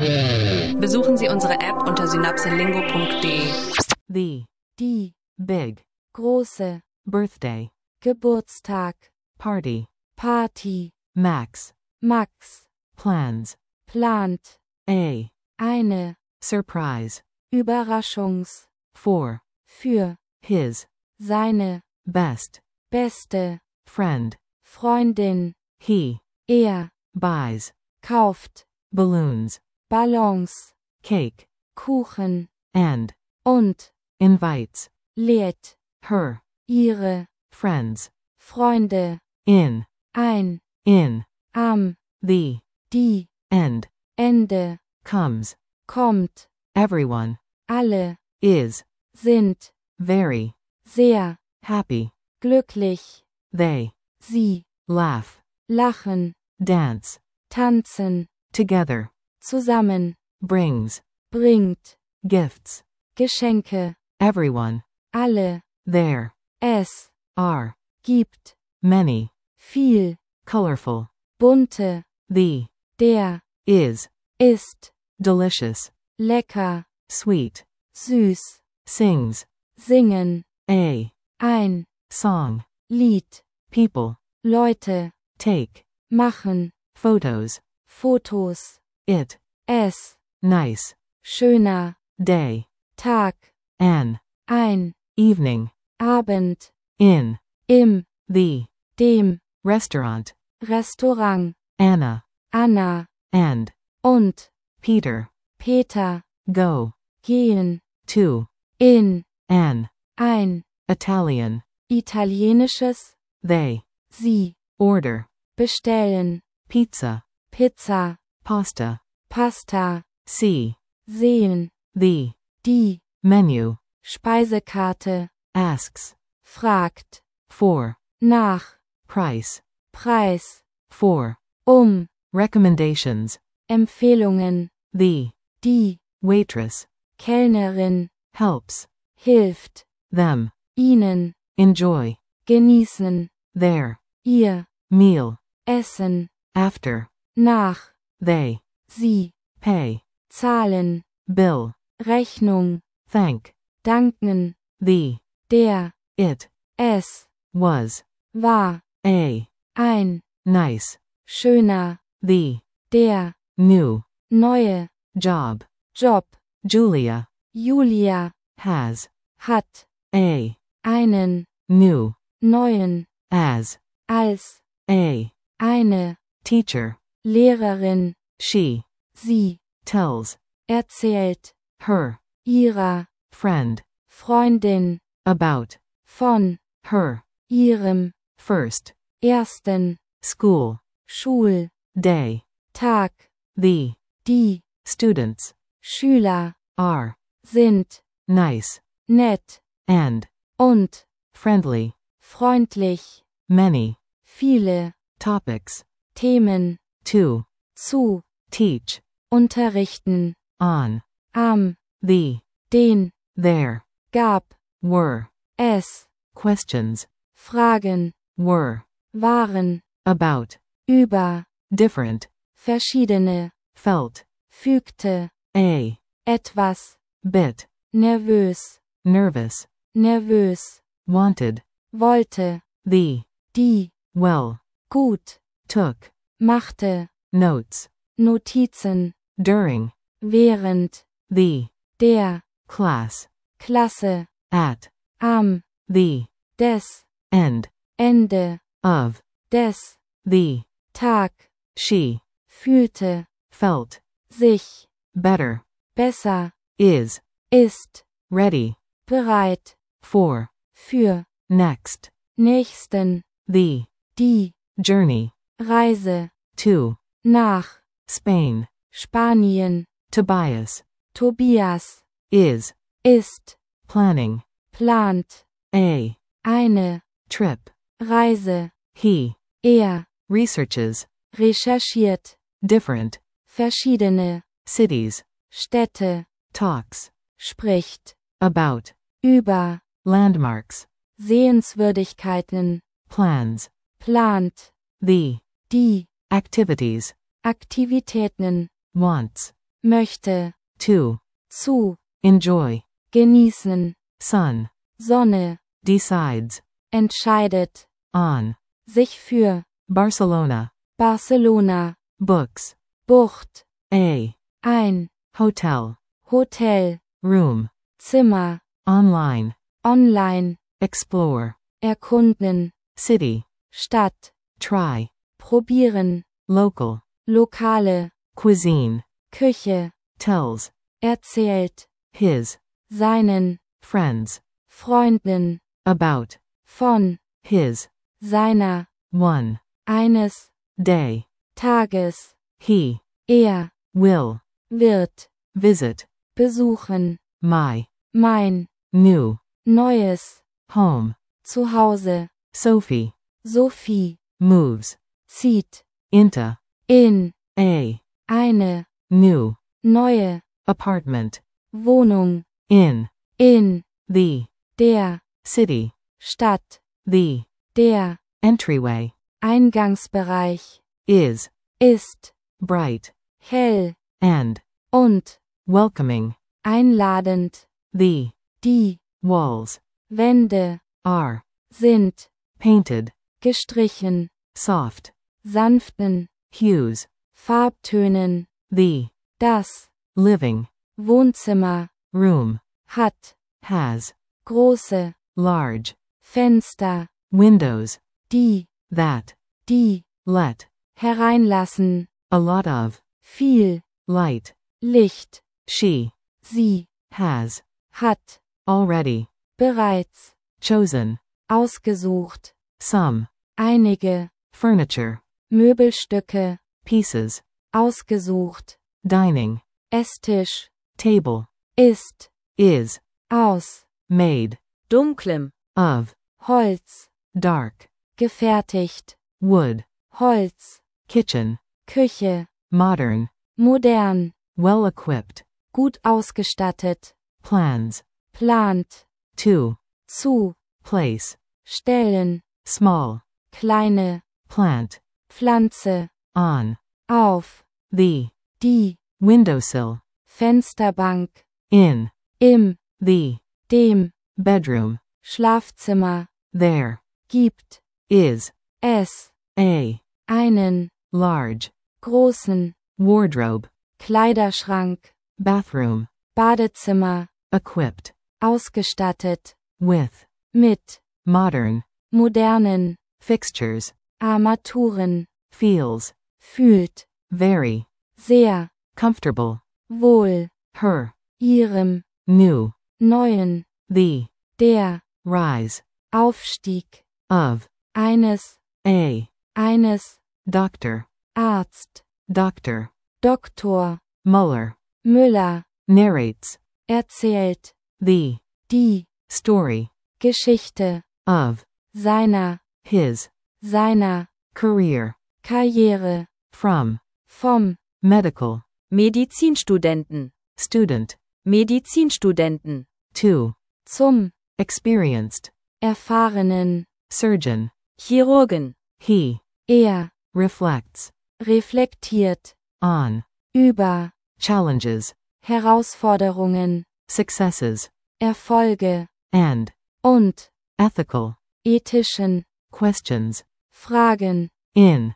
Besuchen Sie unsere App unter synapselingo.de. Die, big, große, birthday, Geburtstag, party, Party, Max, Max, plans, plant, eine, surprise, Überraschungs, for, für, his, seine, best, beste, friend, Freundin, he, er, buys, kauft, balloons, Ballons, cake, Kuchen, and, und, invites, lädt, her, ihre, friends, Freunde, in, ein, in, am, the, die, end, Ende, comes, kommt, everyone, alle, is, sind, very, sehr, happy, glücklich, they, sie, laugh, lachen, dance, tanzen, together, zusammen, brings, bringt, gifts, Geschenke, everyone, alle, there, es, are, gibt, many, viel, colorful, bunte, the, der, is, ist, delicious, lecker, sweet, süß, sings, singen, ein, song, Lied, people, Leute, take, machen, photos, Fotos, it, es, nice, schöner, day, Tag, an, ein, evening, Abend, in, im, the, dem, restaurant, Restaurant, Anna, Anna, and, und, Peter, Peter, go, gehen, to, in, an, ein, Italian, italienisches, they, sie, order, bestellen, pizza, Pizza, pasta, Pasta, see, sehen, the, die, menu, Speisekarte, asks, fragt, for, nach, price, Preis, for, recommendations, Empfehlungen, the, die, waitress, Kellnerin, helps, hilft, them, ihnen, enjoy, genießen, their, ihr, meal, essen, after, nach, they, sie, pay, zahlen, bill, Rechnung, thank, danken, the, der, it, es, was, war, ein, nice, schöner, the, der, new, neue, job, Job, Julia, Julia, has, hat, einen, new, neuen, as, als, eine, teacher, Lehrerin, she, sie, tells, erzählt, her, ihrer, friend, Freundin, about, von, her, ihrem, first, ersten, school, Schul, day, Tag, the, die, students, Schüler, are, sind, nice, nett, and, und, friendly, freundlich, many, viele, topics, Themen, to, zu, teach, unterrichten, on, am, the, den, there, gab, were, es, questions, Fragen, were, waren, about, über, different, verschiedene, felt, fügte, etwas, bit, nervös, nervous, nervös, wanted, wollte, the, die, well, gut, took, machte, notes, Notizen, during, während, the, der, class, Klasse, at, am, the, des, end, Ende, of, des, the, Tag, she, fühlte, felt, sich, better, besser, is, ist, ready, bereit, for, für, next, nächsten, the, die, journey, Reise, to, nach, Spain, Spanien, Tobias, Tobias, is, ist, planning, plant, eine, trip, Reise, he, researches, recherchiert, different, verschiedene, cities, Städte, talks, spricht, about, über, landmarks, Sehenswürdigkeiten, plans, plant, the, die, activities, Aktivitäten, wants, möchte, to, zu, enjoy, genießen, sun, Sonne, decides, entscheidet, on, sich für, Barcelona, Barcelona, books, Bucht, a, ein, hotel, Hotel, room, Zimmer, online, online, explore, erkunden, city, Stadt, try, probieren, local, Lokale, cuisine, Küche, tells, erzählt, his, seinen, friends, Freunden, about, von, his, seiner, one, eines, day, Tages, he, er, will, wird, visit, besuchen, my, mein, new, neues, home, zu Hause, Sophie, Sophie, moves, zieht, into, in, a, eine, new, neue, apartment, Wohnung, in, in, the, der, city, Stadt, the, der, entryway, Eingangsbereich, is, ist, bright, hell, and, und, welcoming, einladend, the, die, walls, Wände, are, sind, painted, gestrichen, soft, sanften, hues, Farbtönen, the, das, living, Wohnzimmer, room, hat, has, große, large, Fenster, windows, die, that, die, let, hereinlassen, a lot of, viel, light, Licht, she, sie, has, hat, already, bereits, chosen, ausgesucht, some, einige, furniture, Möbelstücke, pieces, ausgesucht, dining, Esstisch, table, ist, is, aus, made, dunklem, of, Holz, dark, gefertigt, wood, Holz, kitchen, Küche, modern, modern, well equipped, gut ausgestattet, plans, plant, to, zu, place, stellen, small, kleine, plant, Pflanze, on, auf, the, die, windowsill, Fensterbank, in, im, the, dem, bedroom, Schlafzimmer, there, gibt, is, es, a, einen, large, großen, wardrobe, Kleiderschrank, bathroom, Badezimmer, equipped, ausgestattet, with, mit, modern, modernen, fixtures, Armaturen, feels, fühlt, very, sehr, comfortable, wohl, her, ihrem, new, neuen, the, der, rise, Aufstieg, of, eines, eines, doctor, Arzt, doctor, Doktor, Muller, Müller, narrates, erzählt, the, die, story, Geschichte, of, seiner, his, seiner, career, Karriere, from, vom, medical, Medizinstudenten, student, Medizinstudenten, to, zum, experienced, erfahrenen, surgeon, Chirurgen, he, er, reflects, reflektiert, on, über, challenges, Herausforderungen, successes, Erfolge, and, und, ethical, ethischen, questions, Fragen, in,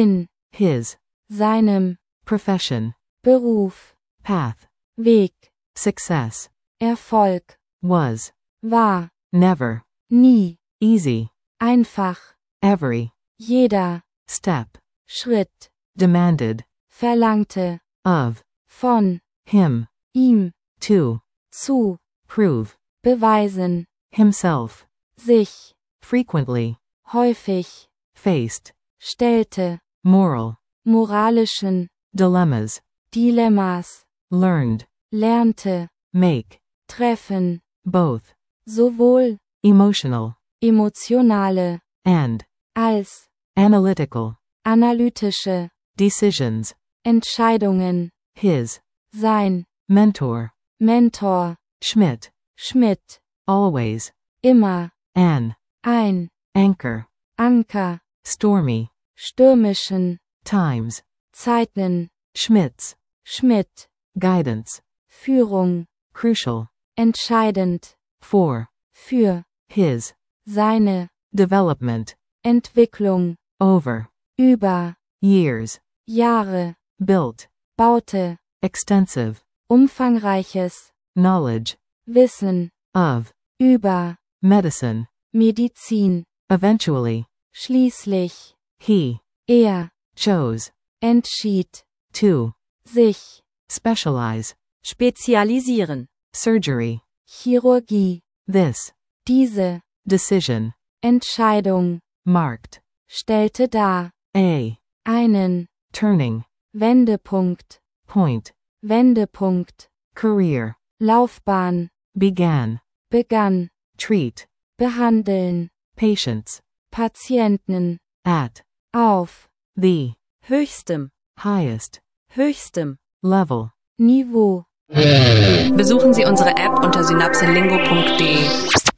his, seinem, profession, Beruf, path, Weg, success, Erfolg, was, war, never, nie, easy, einfach, every, jeder, step, Schritt, demanded, verlangte, of, von, him, ihm, to, zu, prove, beweisen, himself, sich, frequently, häufig, faced, stellte, moral, moralischen, dilemmas, Dilemmas, learned, lernte, make, treffen, both, sowohl, emotional, emotionale, and, als, analytical, analytische, decisions, Entscheidungen, his, sein, mentor, Mentor, Schmidt, Schmidt, always, immer, an, ein, anchor, Anker, stormy, stürmischen, times, Zeiten, Schmidt's, Schmidt, guidance, Führung, crucial, entscheidend, for, für, his, seine, development, Entwicklung, over, über, years, Jahre, built, baute, extensive, umfangreiches, knowledge, Wissen, of, über, medicine, Medizin, eventually, schließlich, he, er, chose, entschied, to, sich, specialize, Spezialisieren. surgery, Chirurgie, this, diese, decision, Entscheidung, marked, stellte dar, einen, turning, Wendepunkt, point, Wendepunkt, career, Laufbahn, began, begann, treat, behandeln, patients, Patienten, at, auf, the, Höchstem. highest, Höchstem. level. Niveau. Besuchen Sie unsere App unter synapselingo.de.